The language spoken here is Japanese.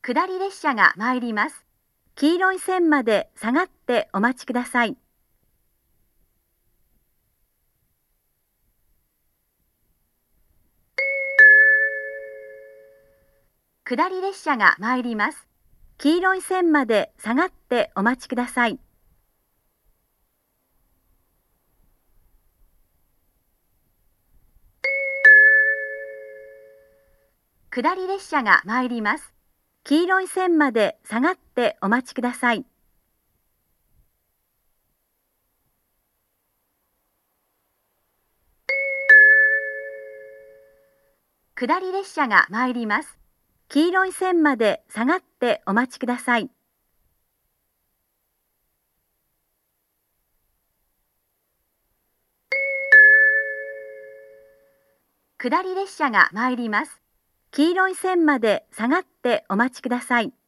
下り列車が参ります。黄色い線まで下がってお待ちください。下り列車が参ります。黄色い線まで下がってお待ちください。下り列車が参ります。黄色い線まで下がってお待ちください。下り列車が参ります。黄色い線まで下がってお待ちください。下り列車が参ります。黄色い線まで下がってお待ちください。